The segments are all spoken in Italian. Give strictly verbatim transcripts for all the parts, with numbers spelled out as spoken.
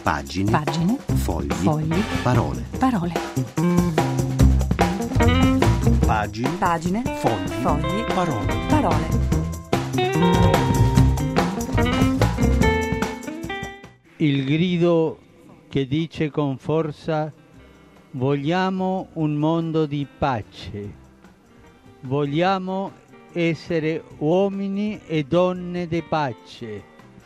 Pagine. Pagine. Fogli. Fogli. Parole. Parole. Pagine. Pagine. Fogli. Fogli. Parole. Parole. Il grido che dice con forza: vogliamo un mondo di pace, vogliamo essere uomini e donne di pace,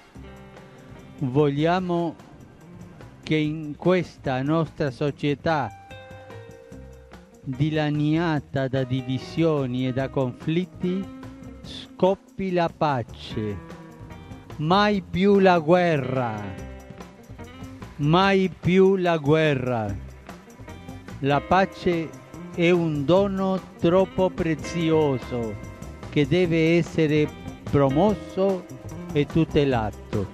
vogliamo che in questa nostra società dilaniata da divisioni e da conflitti scoppi la pace, mai più la guerra. Mai più la guerra. La pace è un dono troppo prezioso che deve essere promosso e tutelato.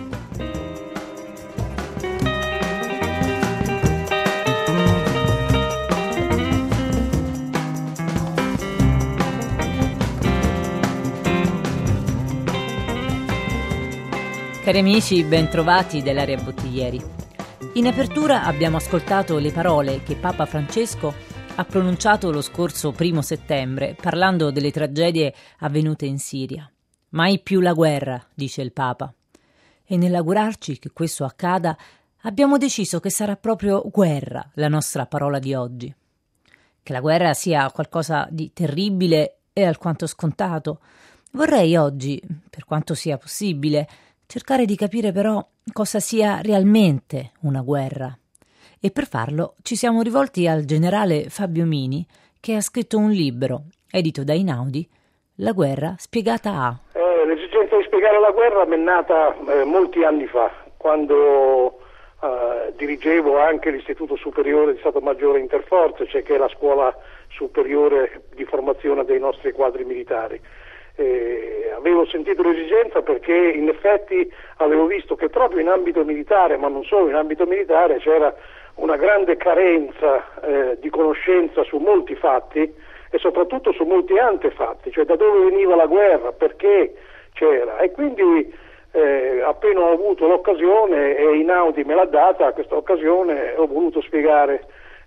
Cari amici, bentrovati dell'Area Bottiglieri. In apertura abbiamo ascoltato le parole che Papa Francesco ha pronunciato lo scorso primo settembre parlando delle tragedie avvenute in Siria. Mai più la guerra, dice il Papa. E nell'augurarci che questo accada abbiamo deciso che sarà proprio guerra la nostra parola di oggi. Che la guerra sia qualcosa di terribile è alquanto scontato. Vorrei oggi, per quanto sia possibile, cercare di capire però cosa sia realmente una guerra. E per farlo ci siamo rivolti al generale Fabio Mini, che ha scritto un libro, edito da Einaudi, La guerra spiegata a... Eh, l'esigenza di spiegare la guerra mi è nata eh, molti anni fa, quando eh, dirigevo anche l'Istituto Superiore di Stato Maggiore Interforze, cioè che è la scuola superiore di formazione dei nostri quadri militari. Eh, avevo sentito l'esigenza perché in effetti avevo visto che proprio in ambito militare, ma non solo in ambito militare, c'era una grande carenza eh, di conoscenza su molti fatti e soprattutto su molti antefatti, cioè da dove veniva la guerra, perché c'era. E quindi eh, appena ho avuto l'occasione, e Einaudi me l'ha data questa occasione, ho voluto spiegare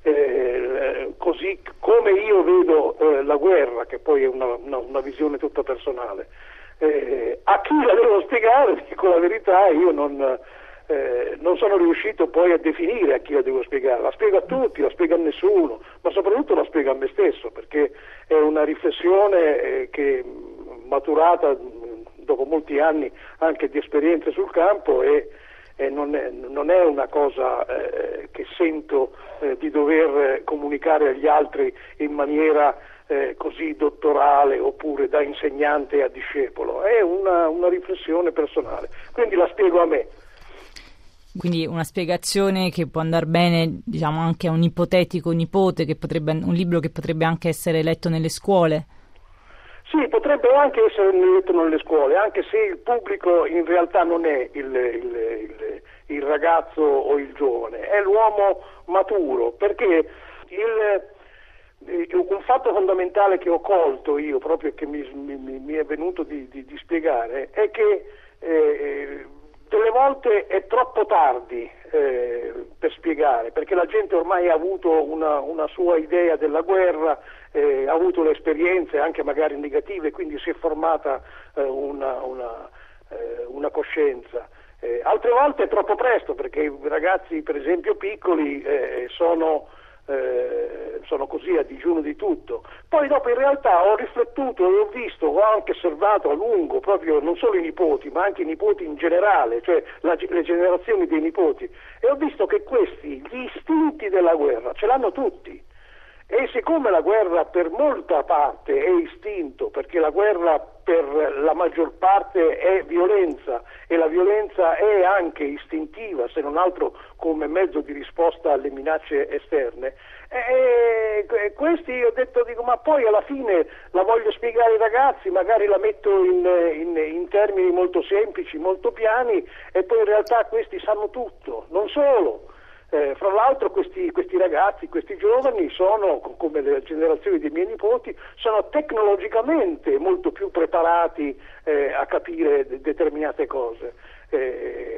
Eh, così come io vedo eh, la guerra, che poi è una, una, una visione tutta personale. Eh, a chi la devo spiegare, dico la verità, io non, eh, non sono riuscito poi a definire a chi la devo spiegare. La spiego a tutti, la spiego a nessuno, ma soprattutto la spiego a me stesso, perché è una riflessione eh, che maturata dopo molti anni anche di esperienze sul campo e E non, è, non è una cosa eh, che sento eh, di dover comunicare agli altri in maniera eh, così dottorale oppure da insegnante a discepolo, è una, una riflessione personale, quindi la spiego a me. Quindi una spiegazione che può andare bene, diciamo, anche a un ipotetico nipote, che potrebbe, un libro che potrebbe anche essere letto nelle scuole. Sì, potrebbe anche essere letto nelle scuole, anche se il pubblico in realtà non è il, il, il, il ragazzo o il giovane, è l'uomo maturo, perché il, un fatto fondamentale che ho colto io, proprio che mi, mi, mi è venuto di, di, di spiegare, è che eh, delle volte è troppo tardi eh, per spiegare, perché la gente ormai ha avuto una, una sua idea della guerra, eh, ha avuto le esperienze anche magari negative, quindi si è formata eh, una, una, eh, una coscienza. Eh, altre volte è troppo presto, perché i ragazzi per esempio piccoli eh, sono Eh, sono così a digiuno di tutto. Poi dopo in realtà ho riflettuto e ho visto, ho anche osservato a lungo proprio non solo i nipoti ma anche i nipoti in generale, cioè la, le generazioni dei nipoti, e ho visto che questi gli istinti della guerra ce l'hanno tutti. E siccome la guerra per molta parte è istinto, perché la guerra per la maggior parte è violenza e la violenza è anche istintiva, se non altro come mezzo di risposta alle minacce esterne, e questi ho detto, dico, ma poi alla fine la voglio spiegare ai ragazzi, magari la metto in, in, in termini molto semplici, molto piani, e poi in realtà questi sanno tutto, non solo. Eh, fra l'altro questi, questi ragazzi, questi giovani sono, come le generazioni dei miei nipoti, sono tecnologicamente molto più preparati eh, a capire de- determinate cose. Eh,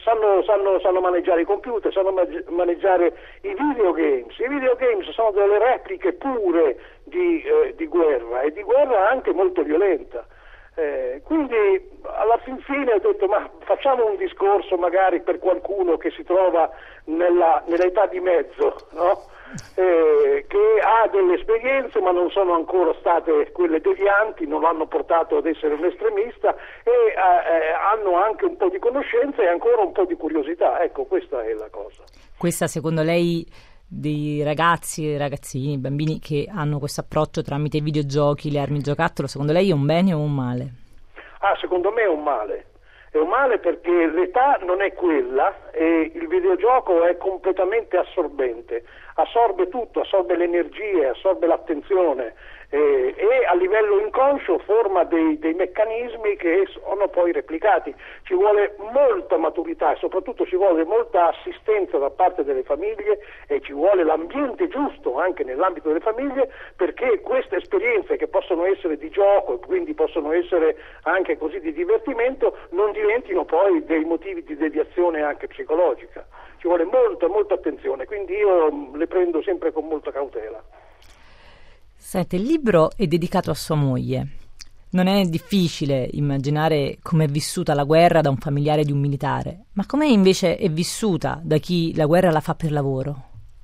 sanno, sanno, sanno maneggiare i computer, sanno maneggiare i videogames. I videogames sono delle repliche pure di, eh, di guerra, e di guerra anche molto violenta. Eh, quindi alla fin fine ho detto, ma facciamo un discorso magari per qualcuno che si trova nella, nell'età di mezzo, no? Eh, che ha delle esperienze ma non sono ancora state quelle devianti, non l'hanno portato ad essere un estremista, e eh, hanno anche un po' di conoscenza e ancora un po' di curiosità. Ecco, questa è la cosa. Questa, secondo lei, dei ragazzi, ragazzini, bambini che hanno questo approccio tramite i videogiochi, le armi giocattolo, secondo lei è un bene o un male? Ah, secondo me è un male. È un male perché l'età non è quella e il videogioco è completamente assorbente, assorbe tutto, assorbe le energie, assorbe l'attenzione, eh, e a livello inconscio forma dei, dei meccanismi che sono poi replicati. Ci vuole molta maturità e soprattutto ci vuole molta assistenza da parte delle famiglie, e ci vuole l'ambiente giusto anche nell'ambito delle famiglie, perché queste esperienze, che possono essere di gioco e quindi possono essere anche così di divertimento, non diventino poi dei motivi di deviazione anche psicologica. Ci vuole molta molta attenzione, quindi io le prendo sempre con molta cautela. Senti, il libro è dedicato a sua moglie. Non è difficile immaginare come è vissuta la guerra da un familiare di un militare, ma come invece è vissuta da chi la guerra la fa per lavoro?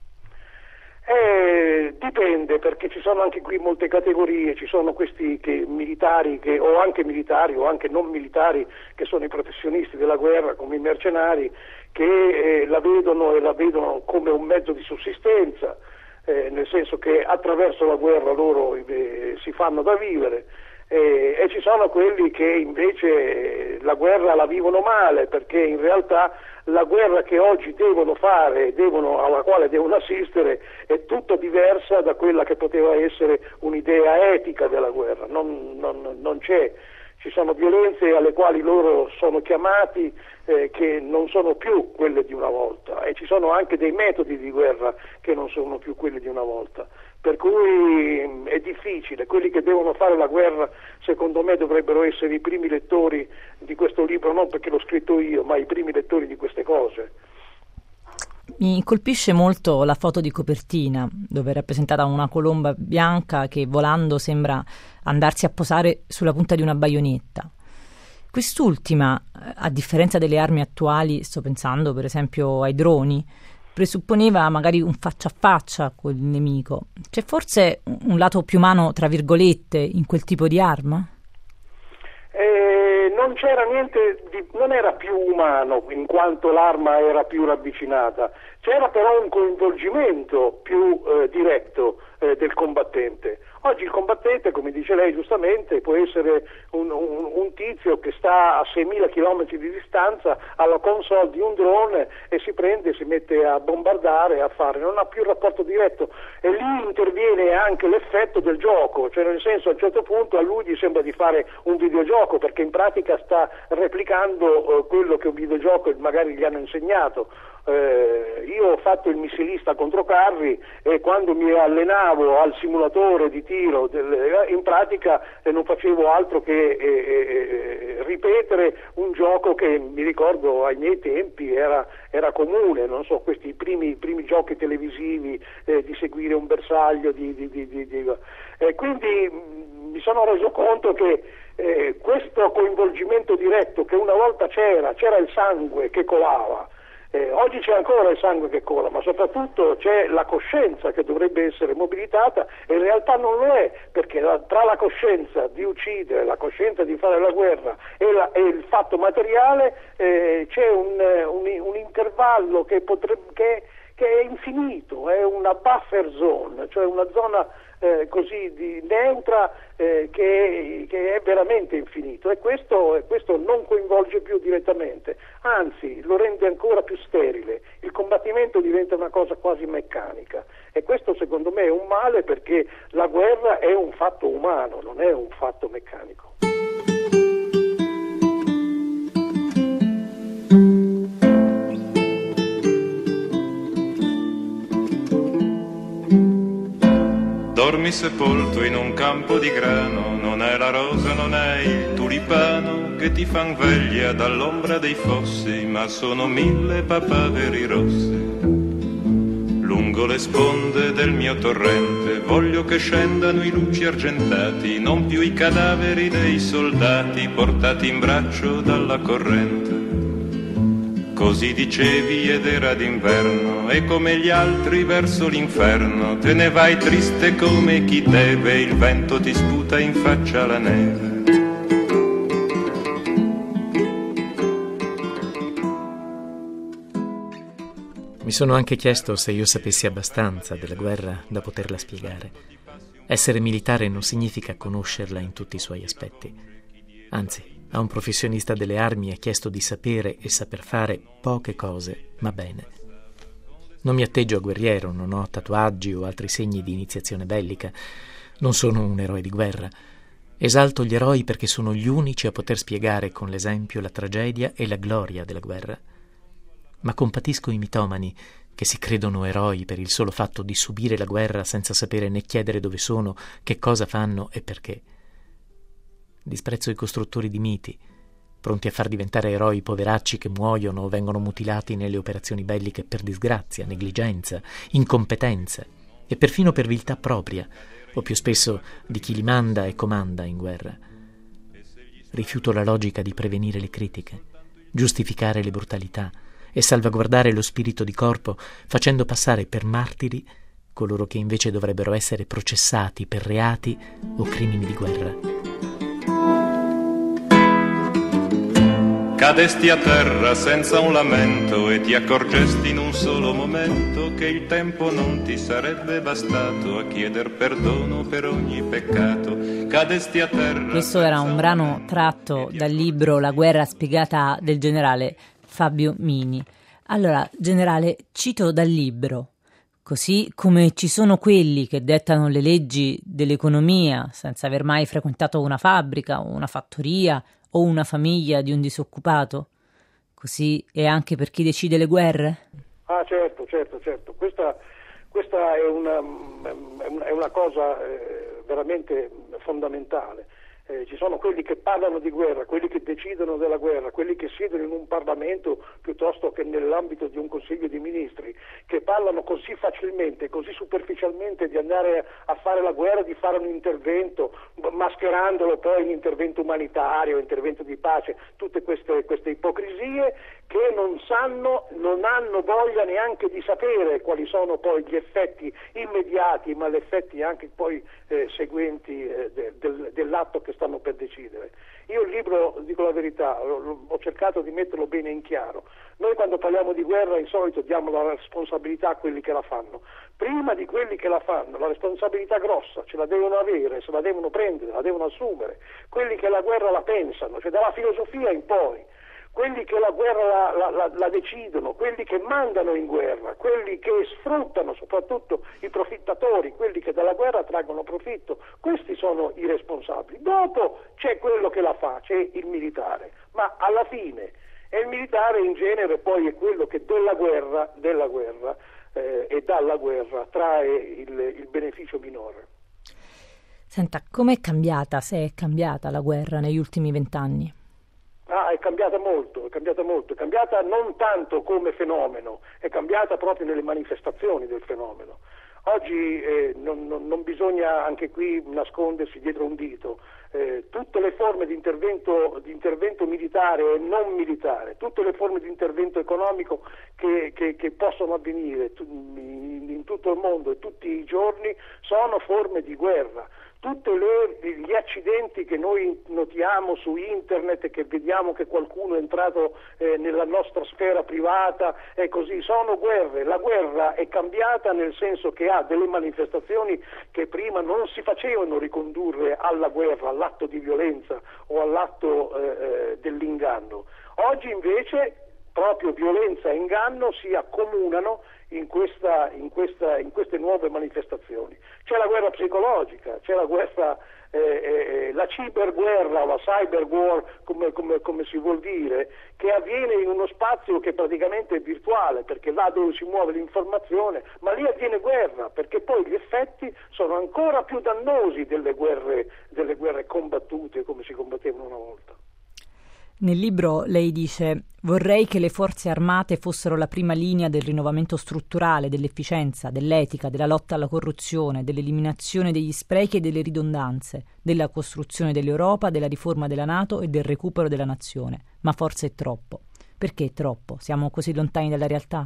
Eh, dipende, perché ci sono anche qui molte categorie, ci sono questi che, militari che, o anche militari o anche non militari, che sono i professionisti della guerra, come i mercenari, che eh, la vedono e la vedono come un mezzo di sussistenza, eh, nel senso che attraverso la guerra loro eh, si fanno da vivere. E, e ci sono quelli che invece la guerra la vivono male, perché in realtà la guerra che oggi devono fare, devono, alla quale devono assistere, è tutta diversa da quella che poteva essere un'idea etica della guerra. Non, non, non c'è, ci sono violenze alle quali loro sono chiamati, eh, che non sono più quelle di una volta, e ci sono anche dei metodi di guerra che non sono più quelli di una volta. Per cui mh, è difficile. Quelli che devono fare la guerra, secondo me, dovrebbero essere i primi lettori di questo libro, non perché l'ho scritto io, ma i primi lettori di queste cose. Mi colpisce molto la foto di copertina, dove è rappresentata una colomba bianca che volando sembra andarsi a posare sulla punta di una baionetta. Quest'ultima, a differenza delle armi attuali, sto pensando per esempio ai droni, presupponeva magari un faccia a faccia con il nemico. C'è forse un lato più umano, tra virgolette, in quel tipo di arma? Eh, non c'era niente di, non era più umano in quanto l'arma era più ravvicinata, c'era però un coinvolgimento più eh, diretto eh, del combattente. Oggi il combattente, come dice lei giustamente, può essere un, un, un tizio che sta a seimila chilometri di distanza alla console di un drone e si prende, si mette a bombardare, a fare, non ha più rapporto diretto, e lì interviene anche l'effetto del gioco, cioè nel senso, a un certo punto a lui gli sembra di fare un videogioco, perché in pratica sta replicando eh, quello che un videogioco magari gli hanno insegnato. Eh, io ho fatto il missilista contro carri, e quando mi allenavo al simulatore di tiro del, in pratica eh, non facevo altro che eh, eh, ripetere un gioco che mi ricordo ai miei tempi era, era comune, non so, questi primi, primi giochi televisivi, eh, di seguire un bersaglio di, di, di, di, di eh, quindi mh, mi sono reso conto che eh, questo coinvolgimento diretto, che una volta c'era, c'era il sangue che colava. Eh, oggi c'è ancora il sangue che cola, ma soprattutto c'è la coscienza che dovrebbe essere mobilitata, e in realtà non lo è, perché la, tra la coscienza di uccidere, la coscienza di fare la guerra e, la, e il fatto materiale eh, c'è un, un, un intervallo che, potrebbe, che, che è infinito, è una buffer zone, cioè una zona eh, così di neutra eh, che, che è veramente infinito, e questo, questo non coinvolge più direttamente, anzi lo rende ancora più sterile. Il combattimento diventa una cosa quasi meccanica, e questo secondo me è un male, perché la guerra è un fatto umano, non è un fatto meccanico. Dormi sepolto in un campo di grano, non è la rosa, non è il tulipano che ti fan veglia dall'ombra dei fossi, ma sono mille papaveri rossi. Lungo le sponde del mio torrente voglio che scendano i luci argentati, non più i cadaveri dei soldati portati in braccio dalla corrente. Così dicevi ed era d'inverno, e come gli altri verso l'inferno te ne vai triste come chi deve, il vento ti sputa in faccia la neve. Mi sono anche chiesto se io sapessi abbastanza della guerra da poterla spiegare. Essere militare non significa conoscerla in tutti i suoi aspetti. Anzi, a un professionista delle armi è chiesto di sapere e saper fare poche cose, ma bene. Non mi atteggio a guerriero, non ho tatuaggi o altri segni di iniziazione bellica. Non sono un eroe di guerra. Esalto gli eroi perché sono gli unici a poter spiegare con l'esempio la tragedia e la gloria della guerra. Ma compatisco i mitomani che si credono eroi per il solo fatto di subire la guerra senza sapere né chiedere dove sono, che cosa fanno e perché. Disprezzo i costruttori di miti, pronti a far diventare eroi i poveracci che muoiono o vengono mutilati nelle operazioni belliche per disgrazia, negligenza, incompetenza e perfino per viltà propria, o più spesso di chi li manda e comanda in guerra. Rifiuto la logica di prevenire le critiche, giustificare le brutalità e salvaguardare lo spirito di corpo, facendo passare per martiri coloro che invece dovrebbero essere processati per reati o crimini di guerra. Cadesti a terra senza un lamento e ti accorgesti in un solo momento che il tempo non ti sarebbe bastato a chieder perdono per ogni peccato. Cadesti a terra. Questo era un brano tratto dal libro La guerra spiegata del generale Fabio Mini. Allora, generale, cito dal libro: così come ci sono quelli che dettano le leggi dell'economia senza aver mai frequentato una fabbrica o una fattoria o una famiglia di un disoccupato, così è anche per chi decide le guerre? Ah, certo, certo, certo. Questa, questa è, una, è una cosa eh, veramente fondamentale. Eh, ci sono quelli che parlano di guerra, quelli che decidono della guerra, quelli che siedono in un Parlamento piuttosto che nell'ambito di un Consiglio di Ministri, che parlano così facilmente, così superficialmente di andare a fare la guerra, di fare un intervento, mascherandolo poi in intervento umanitario, intervento di pace, tutte queste, queste ipocrisie che non sanno, non hanno voglia neanche di sapere quali sono poi gli effetti immediati, ma gli effetti anche poi eh, seguenti eh, de, del, dell'atto che stanno per decidere. Io il libro, dico la verità, ho cercato di metterlo bene in chiaro. Noi quando parliamo di guerra in solito diamo la responsabilità a quelli che la fanno. Prima di quelli che la fanno, la responsabilità grossa ce la devono avere, se la devono prendere, la devono assumere. Quelli che la guerra la pensano, cioè dalla filosofia in poi. Quelli che la guerra la, la, la decidono, quelli che mandano in guerra, quelli che sfruttano soprattutto i profittatori, quelli che dalla guerra traggono profitto, questi sono i responsabili. Dopo c'è quello che la fa, c'è il militare, ma alla fine è il militare in genere poi è quello che della guerra, della guerra eh, e dalla guerra trae il, il beneficio minore. Senta, com'è cambiata, se è cambiata la guerra negli ultimi vent'anni? Ah, è cambiata molto, è cambiata molto, è cambiata non tanto come fenomeno, è cambiata proprio nelle manifestazioni del fenomeno. Oggi eh, non, non, non bisogna anche qui nascondersi dietro un dito, eh, tutte le forme di intervento, di intervento militare e non militare, tutte le forme di intervento economico che, che, che possono avvenire in, in tutto il mondo e tutti i giorni sono forme di guerra. Tutti gli accidenti che noi notiamo su internet e che vediamo che qualcuno è entrato eh, nella nostra sfera privata e così sono guerre. La guerra è cambiata nel senso che ha delle manifestazioni che prima non si facevano ricondurre alla guerra, all'atto di violenza o all'atto eh, dell'inganno. Oggi invece proprio violenza e inganno si accomunano in, questa, in, questa, in queste nuove manifestazioni. C'è la guerra psicologica, c'è la guerra, eh, eh, la cyberguerra o la cyberwar, come, come, come si vuol dire, che avviene in uno spazio che praticamente è virtuale, perché là dove si muove l'informazione, ma lì avviene guerra, perché poi gli effetti sono ancora più dannosi delle guerre, delle guerre combattute come si combattevano una volta. Nel libro lei dice: vorrei che le forze armate fossero la prima linea del rinnovamento strutturale, dell'efficienza, dell'etica, della lotta alla corruzione, dell'eliminazione degli sprechi e delle ridondanze, della costruzione dell'Europa, della riforma della NATO e del recupero della nazione. Ma forse è troppo. Perché è troppo? Siamo così lontani dalla realtà?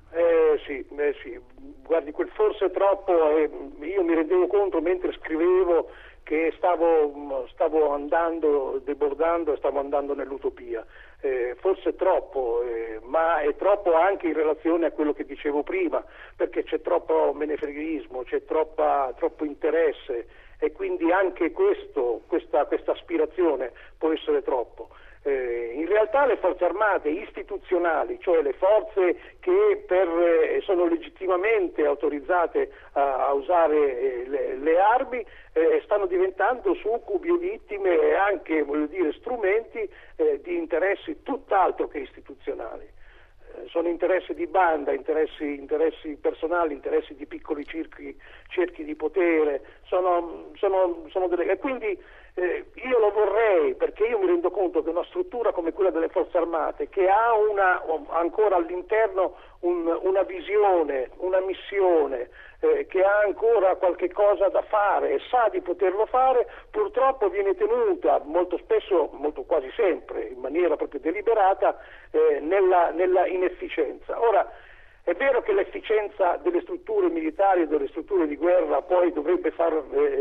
Eh sì, eh sì. Guardi, quel forse è troppo, eh, io mi rendevo conto mentre scrivevo che stavo, stavo andando, debordando e stavo andando nell'utopia. Eh, forse troppo, eh, ma è troppo anche in relazione a quello che dicevo prima, perché c'è troppo menefreghismo, c'è troppa, troppo interesse e quindi anche questo, questa, questa aspirazione può essere troppo. Eh, in realtà le forze armate istituzionali, cioè le forze che per, eh, sono legittimamente autorizzate a, a usare eh, le, le armi, eh, stanno diventando succubi e vittime e anche, voglio dire, strumenti eh, di interessi tutt'altro che istituzionali. Eh, sono interessi di banda, interessi, interessi personali, interessi di piccoli cerchi, cerchi di potere, sono, sono, sono delle, e quindi Eh, io lo vorrei, perché io mi rendo conto che una struttura come quella delle forze armate, che ha una, ancora all'interno un, una visione, una missione, eh, che ha ancora qualche cosa da fare e sa di poterlo fare, purtroppo viene tenuta molto spesso, molto quasi sempre, in maniera proprio deliberata, eh, nella, nella inefficienza. Ora, è vero che l'efficienza delle strutture militari e delle strutture di guerra poi dovrebbe far,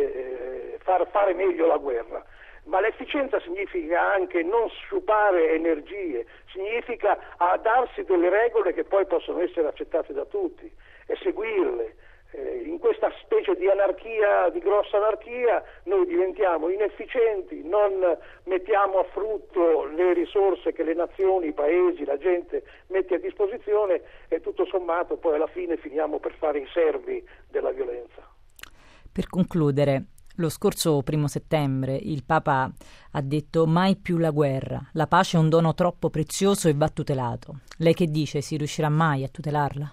eh, far fare meglio la guerra, ma l'efficienza significa anche non sciupare energie, significa darsi delle regole che poi possono essere accettate da tutti e seguirle. Eh, in questa specie di anarchia, di grossa anarchia, noi diventiamo inefficienti, non mettiamo a frutto le risorse che le nazioni, i paesi, la gente mette a disposizione e tutto sommato poi alla fine finiamo per fare i servi della violenza. Per concludere, lo scorso primo settembre il Papa ha detto: mai più la guerra, la pace è un dono troppo prezioso e va tutelato. Lei che dice, si riuscirà mai a tutelarla?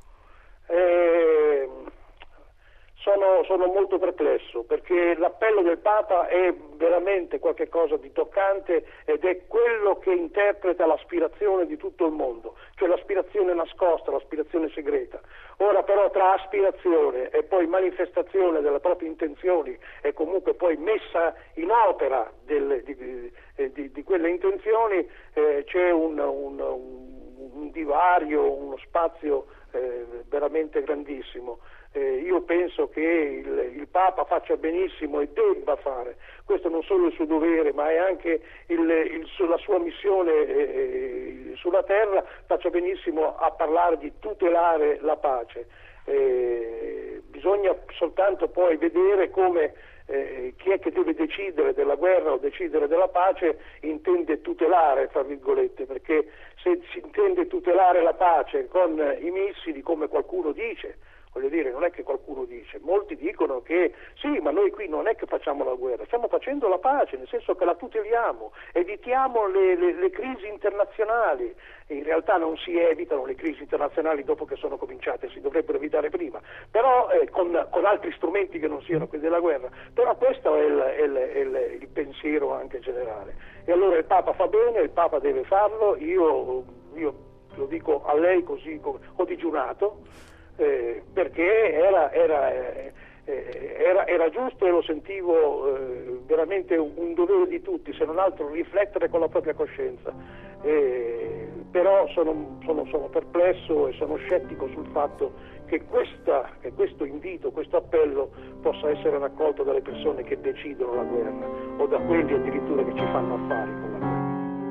Eh, Sono, sono molto perplesso, perché l'appello del Papa è veramente qualche cosa di toccante ed è quello che interpreta l'aspirazione di tutto il mondo, cioè l'aspirazione nascosta, l'aspirazione segreta. Ora però tra aspirazione e poi manifestazione delle proprie intenzioni e comunque poi messa in opera delle, di, di, di, di quelle intenzioni eh, c'è un, un, un, un divario, uno spazio eh, veramente grandissimo. Eh, io penso che il, il Papa faccia benissimo e debba fare, questo non solo il suo dovere ma è anche il, il, la sua missione eh, sulla terra, faccia benissimo a parlare di tutelare la pace. Eh, bisogna soltanto poi vedere come eh, chi è che deve decidere della guerra o decidere della pace intende tutelare, fra virgolette, perché se si intende tutelare la pace con i missili, come qualcuno dice, voglio dire, non è che qualcuno dice, molti dicono che sì, ma noi qui non è che facciamo la guerra, stiamo facendo la pace, nel senso che la tuteliamo, evitiamo le, le, le crisi internazionali. In realtà non si evitano le crisi internazionali dopo che sono cominciate, si dovrebbero evitare prima, però eh, con, con altri strumenti che non siano quelli della guerra. Però questo è il, è il, è il, il pensiero anche generale. E allora il Papa fa bene, il Papa deve farlo, io, io lo dico a lei così, ho digiunato, Eh, perché era, era, eh, era, era giusto e lo sentivo eh, veramente un, un dovere di tutti, se non altro riflettere con la propria coscienza. Eh, però sono, sono, sono perplesso e sono scettico sul fatto che, questa, che questo invito, questo appello possa essere raccolto dalle persone che decidono la guerra o da quelli addirittura che ci fanno affari con la guerra.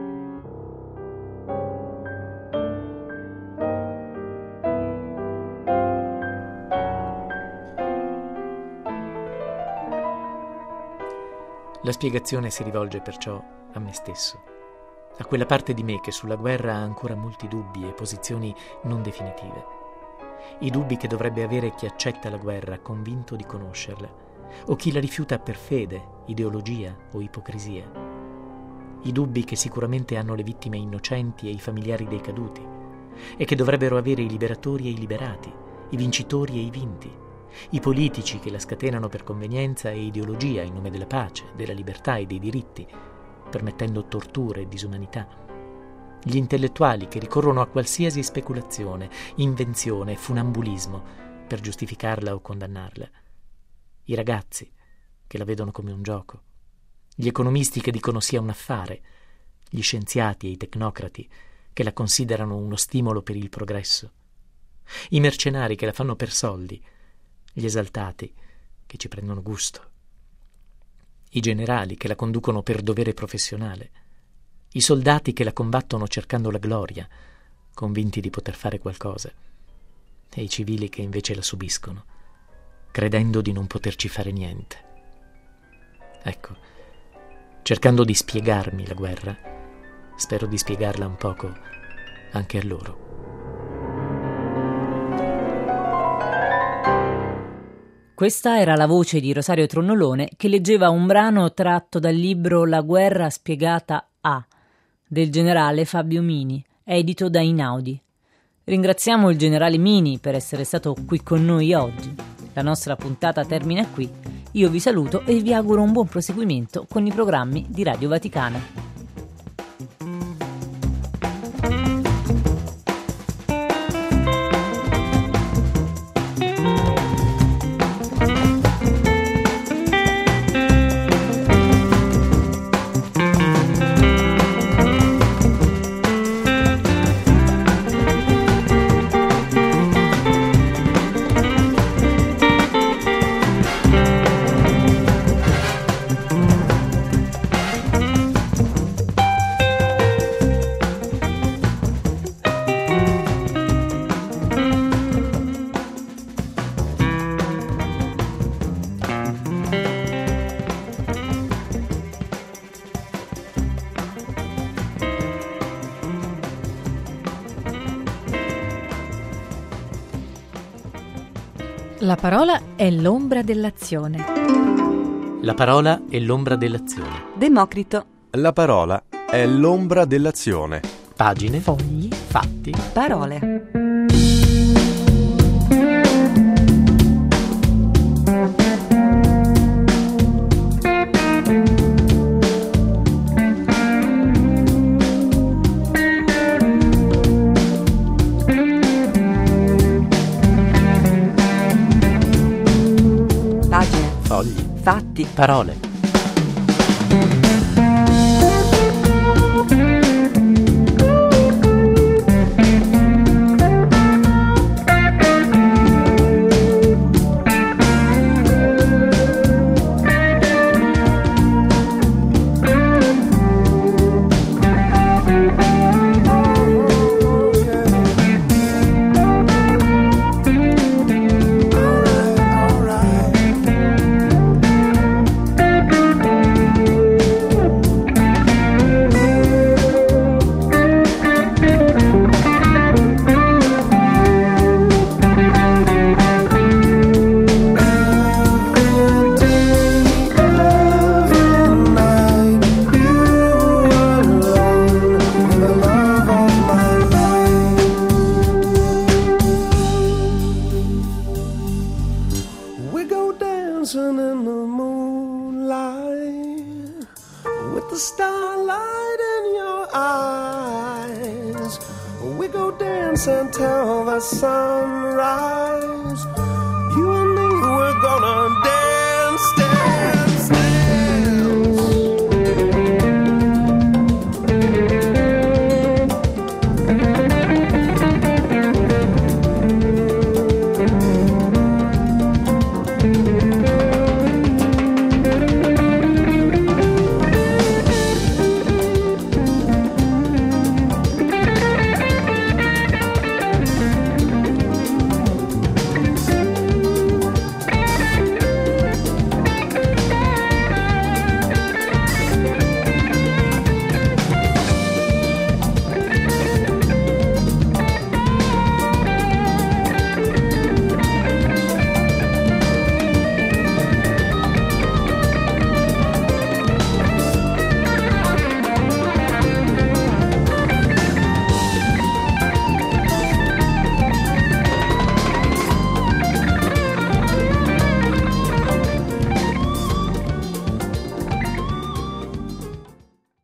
La spiegazione si rivolge perciò a me stesso, a quella parte di me che sulla guerra ha ancora molti dubbi e posizioni non definitive. I dubbi che dovrebbe avere chi accetta la guerra convinto di conoscerla, o chi la rifiuta per fede, ideologia o ipocrisia. I dubbi che sicuramente hanno le vittime innocenti e i familiari dei caduti, e che dovrebbero avere i liberatori e i liberati, i vincitori e i vinti, i politici che la scatenano per convenienza e ideologia in nome della pace, della libertà e dei diritti, permettendo torture e disumanità. Gli intellettuali che ricorrono a qualsiasi speculazione, invenzione e funambulismo per giustificarla o condannarla. I ragazzi che la vedono come un gioco. Gli economisti che dicono sia un affare. Gli scienziati e i tecnocrati che la considerano uno stimolo per il progresso. I mercenari che la fanno per soldi. Gli esaltati che ci prendono gusto. I generali che la conducono per dovere professionale. I soldati che la combattono cercando la gloria, convinti di poter fare qualcosa. E i civili che invece la subiscono, credendo di non poterci fare niente. Ecco, cercando di spiegarmi la guerra, spero di spiegarla un poco anche a loro. Questa era la voce di Rosario Tronnolone che leggeva un brano tratto dal libro La guerra spiegata a del generale Fabio Mini, edito da Inaudi. Ringraziamo il generale Mini per essere stato qui con noi oggi. La nostra puntata termina qui. Io vi saluto e vi auguro un buon proseguimento con i programmi di Radio Vaticana. La parola è l'ombra dell'azione. La parola è l'ombra dell'azione. Democrito. La parola è l'ombra dell'azione. Pagine, Fogli. fatti, Parole. fogli, Fatti. parole. Until the sunrise, you and me, we're gonna dance, dance.